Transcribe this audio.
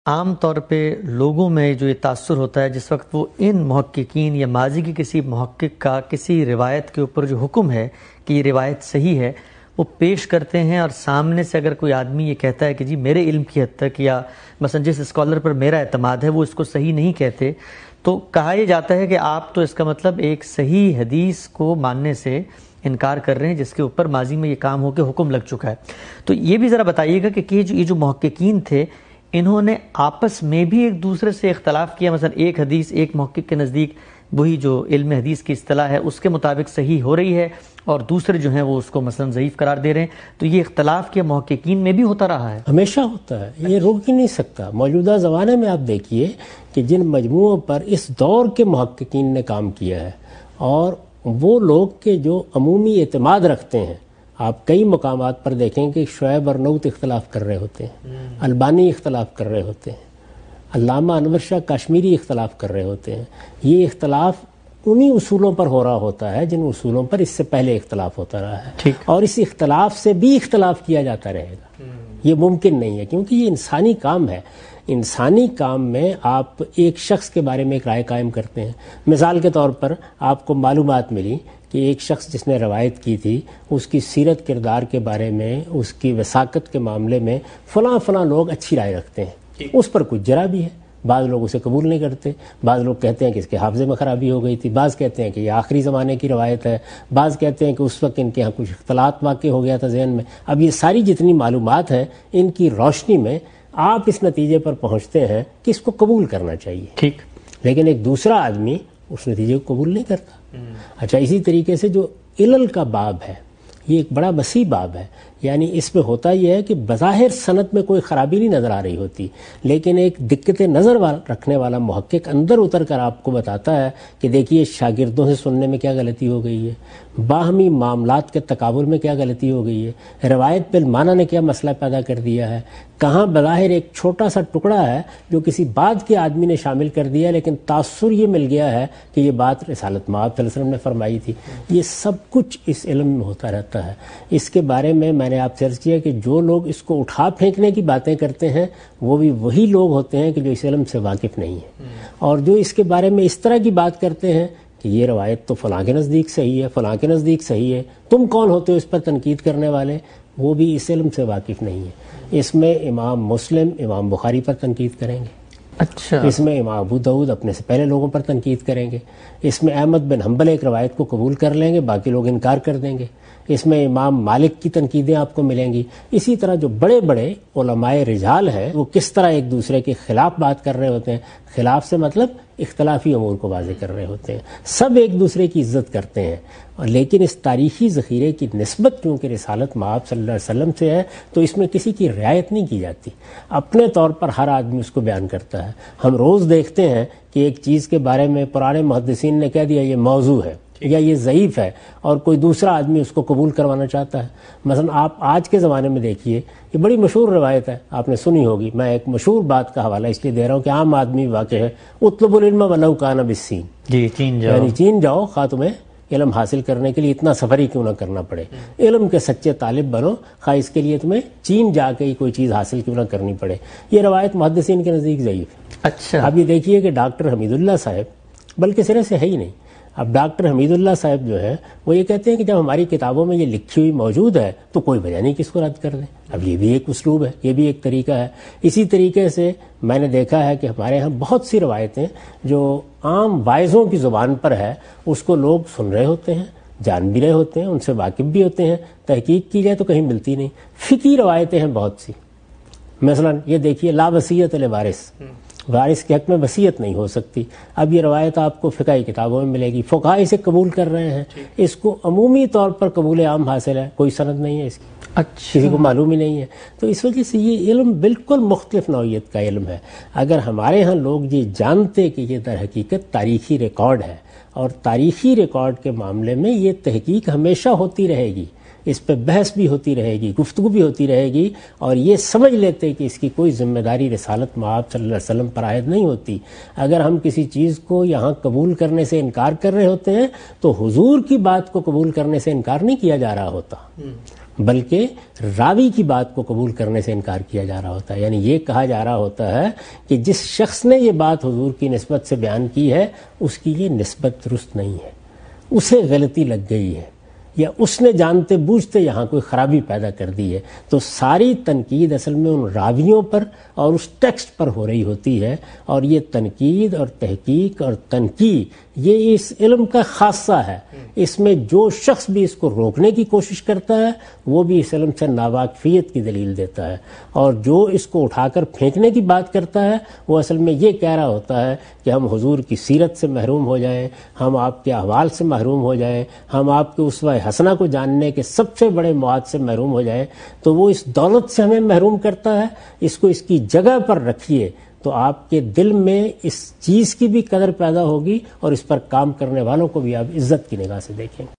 عام طور پہ لوگوں میں جو یہ تاثر ہوتا ہے جس وقت وہ ان محققین یا ماضی کی کسی محقق کا کسی روایت کے اوپر جو حکم ہے کہ یہ روایت صحیح ہے وہ پیش کرتے ہیں، اور سامنے سے اگر کوئی آدمی یہ کہتا ہے کہ جی میرے علم کی حد تک یا مثلا جس اسکالر پر میرا اعتماد ہے وہ اس کو صحیح نہیں کہتے، تو کہا یہ جاتا ہے کہ آپ تو اس کا مطلب ایک صحیح حدیث کو ماننے سے انکار کر رہے ہیں جس کے اوپر ماضی میں یہ کام ہو کے حکم لگ چکا ہے۔ تو یہ بھی ذرا بتائیے گا کہ یہ جو محققین تھے انہوں نے آپس میں بھی ایک دوسرے سے اختلاف کیا، مثلا ایک حدیث ایک محقق کے نزدیک وہی جو علم حدیث کی اصطلاح ہے اس کے مطابق صحیح ہو رہی ہے اور دوسرے جو ہیں وہ اس کو مثلا ضعیف قرار دے رہے ہیں، تو یہ اختلاف کیا محققین میں بھی ہوتا رہا ہے؟ ہمیشہ ہوتا ہے، یہ روک ہی نہیں سکتا۔ موجودہ زمانے میں آپ دیکھیے کہ جن مجموعوں پر اس دور کے محققین نے کام کیا ہے اور وہ لوگ کے جو عمومی اعتماد رکھتے ہیں، آپ کئی مقامات پر دیکھیں کہ شعیب ارنوت اختلاف کر رہے ہوتے ہیں، البانی اختلاف کر رہے ہوتے ہیں، علامہ انور شاہ کشمیری اختلاف کر رہے ہوتے ہیں۔ یہ اختلاف انہی اصولوں پر ہو رہا ہوتا ہے جن اصولوں پر اس سے پہلے اختلاف ہوتا رہا ہے، اور اس اختلاف سے بھی اختلاف کیا جاتا رہے گا۔ یہ ممکن نہیں ہے کیونکہ یہ انسانی کام ہے۔ انسانی کام میں آپ ایک شخص کے بارے میں ایک رائے قائم کرتے ہیں۔ مثال کے طور پر آپ کو معلومات ملی کہ ایک شخص جس نے روایت کی تھی اس کی سیرت کردار کے بارے میں، اس کی وثاقت کے معاملے میں فلاں لوگ اچھی رائے رکھتے ہیں، اس پر کچھ جرا بھی ہے، بعض لوگ اسے قبول نہیں کرتے، بعض لوگ کہتے ہیں کہ اس کے حافظے میں خرابی ہو گئی تھی، بعض کہتے ہیں کہ یہ آخری زمانے کی روایت ہے، بعض کہتے ہیں کہ اس وقت ان کے ہاں کچھ اختلاط واقع ہو گیا تھا ذہن میں۔ اب یہ ساری جتنی معلومات ہیں ان کی روشنی میں آپ اس نتیجے پر پہنچتے ہیں کہ اس کو قبول کرنا چاہیے، ٹھیک، لیکن ایک دوسرا آدمی اس نتیجے کو قبول نہیں کرتا۔ اچھا، اسی طریقے سے جو علل کا باب ہے یہ ایک بڑا وسیع باب ہے، یعنی اس میں ہوتا یہ ہے کہ بظاہر سند میں کوئی خرابی نہیں نظر آ رہی ہوتی، لیکن ایک دقت نظر رکھنے والا محقق اندر اتر کر آپ کو بتاتا ہے کہ دیکھیے شاگردوں سے سننے میں کیا غلطی ہو گئی ہے، باہمی معاملات کے تقابل میں کیا غلطی ہو گئی ہے، روایت بالمعنی نے کیا مسئلہ پیدا کر دیا ہے، کہاں بظاہر ایک چھوٹا سا ٹکڑا ہے جو کسی بعد کے آدمی نے شامل کر دیا لیکن تاثر یہ مل گیا ہے کہ یہ بات رسالت مآب صلی اللہ علیہ وسلم نے فرمائی تھی۔ یہ سب کچھ اس علم میں ہوتا رہتا ہے۔ اس کے بارے میں نے آپ سے عرض کیا کہ جو لوگ اس کو اٹھا پھینکنے کی باتیں کرتے ہیں وہ بھی وہی لوگ ہوتے ہیں کہ جو اس علم سے واقف نہیں ہیں، اور جو اس کے بارے میں اس طرح کی بات کرتے ہیں کہ یہ روایت تو فلاں کے نزدیک صحیح ہے، فلاں کے نزدیک صحیح ہے، تم کون ہوتے ہو اس پر تنقید کرنے والے، وہ بھی اس علم سے واقف نہیں ہیں۔ اس میں امام مسلم امام بخاری پر تنقید کریں گے، اچھا، اس میں امام ابو داؤد اپنے سے پہلے لوگوں پر تنقید کریں گے، اس میں احمد بن حنبل ایک روایت کو قبول کر لیں گے، باقی لوگ انکار کر دیں گے، اس میں امام مالک کی تنقیدیں آپ کو ملیں گی۔ اسی طرح جو بڑے بڑے علماء رجال ہیں وہ کس طرح ایک دوسرے کے خلاف بات کر رہے ہوتے ہیں، خلاف سے مطلب اختلافی امور کو واضح کر رہے ہوتے ہیں، سب ایک دوسرے کی عزت کرتے ہیں، لیکن اس تاریخی ذخیرے کی نسبت کیونکہ رسالت مآب صلی اللہ علیہ وسلم سے ہے تو اس میں کسی کی رعایت نہیں کی جاتی، اپنے طور پر ہر آدمی اس کو بیان کرتا ہے۔ ہم روز دیکھتے ہیں کہ ایک چیز کے بارے میں پرانے محدثین نے کہہ دیا یہ موضوع ہے یا یہ ضعیف ہے، اور کوئی دوسرا آدمی اس کو قبول کروانا چاہتا ہے۔ مثلا آپ آج کے زمانے میں دیکھیے، یہ بڑی مشہور روایت ہے، آپ نے سنی ہوگی، میں ایک مشہور بات کا حوالہ اس لیے دے رہا ہوں کہ عام آدمی واقع ہے، اطلب العلم ولو کان بالسین، جی چین جاؤ، یعنی چین جاؤ خواہ تمہیں علم حاصل کرنے کے لیے اتنا سفر ہی کیوں نہ کرنا پڑے، علم کے سچے طالب بنو خواہ اس کے لیے تمہیں چین جا کے ہی کوئی چیز حاصل کیوں نہ کرنی پڑے۔ یہ روایت محدثین کے نزدیک ضعیف ہے۔ اچھا، اب یہ دیکھیے کہ ڈاکٹر حمید اللہ صاحب بلکہ سرے سے ہے ہی نہیں، اب ڈاکٹر حمید اللہ صاحب جو ہے وہ یہ کہتے ہیں کہ جب ہماری کتابوں میں یہ لکھی ہوئی موجود ہے تو کوئی وجہ نہیں کہ اس کو رد کر دیں۔ اب یہ بھی ایک اسلوب ہے، یہ بھی ایک طریقہ ہے۔ اسی طریقے سے میں نے دیکھا ہے کہ ہمارے ہاں بہت سی روایتیں جو عام وائزوں کی زبان پر ہے اس کو لوگ سن رہے ہوتے ہیں، جان بھی رہے ہوتے ہیں، ان سے واقف بھی ہوتے ہیں، تحقیق کی جائے تو کہیں ملتی نہیں۔ فقہی روایتیں ہیں بہت سی، مثلا یہ دیکھیے لا وصیت لوارث، وارث کے حق میں وصیت نہیں ہو سکتی۔ اب یہ روایت آپ کو فقہی کتابوں میں ملے گی، فقہاء اسے قبول کر رہے ہیں، اس کو عمومی طور پر قبول عام حاصل ہے، کوئی سند نہیں ہے اس کی، اچھا، کسی کو معلوم ہی نہیں ہے۔ تو اس وجہ سے یہ علم بالکل مختلف نوعیت کا علم ہے۔ اگر ہمارے ہاں لوگ یہ جانتے کہ یہ در حقیقت تاریخی ریکارڈ ہے اور تاریخی ریکارڈ کے معاملے میں یہ تحقیق ہمیشہ ہوتی رہے گی، اس پہ بحث بھی ہوتی رہے گی، گفتگو بھی ہوتی رہے گی، اور یہ سمجھ لیتے کہ اس کی کوئی ذمہ داری رسالت مآب صلی اللہ علیہ وسلم پر عائد نہیں ہوتی۔ اگر ہم کسی چیز کو یہاں قبول کرنے سے انکار کر رہے ہوتے ہیں تو حضور کی بات کو قبول کرنے سے انکار نہیں کیا جا رہا ہوتا۔ بلکہ راوی کی بات کو قبول کرنے سے انکار کیا جا رہا ہوتا ہے. یعنی یہ کہا جا رہا ہوتا ہے کہ جس شخص نے یہ بات حضور کی نسبت سے بیان کی ہے اس کی یہ نسبت درست نہیں ہے، اسے غلطی لگ گئی ہے، یا اس نے جانتے بوجھتے یہاں کوئی خرابی پیدا کر دی ہے. تو ساری تنقید اصل میں ان راویوں پر اور اس ٹیکسٹ پر ہو رہی ہوتی ہے، اور یہ تنقید اور تحقیق اور تنقید یہ اس علم کا خاصہ ہے. اس میں جو شخص بھی اس کو روکنے کی کوشش کرتا ہے وہ بھی اس علم سے ناواقفیت کی دلیل دیتا ہے، اور جو اس کو اٹھا کر پھینکنے کی بات کرتا ہے وہ اصل میں یہ کہہ رہا ہوتا ہے کہ ہم حضور کی سیرت سے محروم ہو جائیں، ہم آپ کے احوال سے محروم ہو جائیں، ہم آپ کے اسوہ حسنہ کو جاننے کے سب سے بڑے مواد سے محروم ہو جائیں. تو وہ اس دولت سے ہمیں محروم کرتا ہے. اس کو اس کی جگہ پر رکھیے تو آپ کے دل میں اس چیز کی بھی قدر پیدا ہوگی، اور اس پر کام کرنے والوں کو بھی آپ عزت کی نگاہ سے دیکھیں.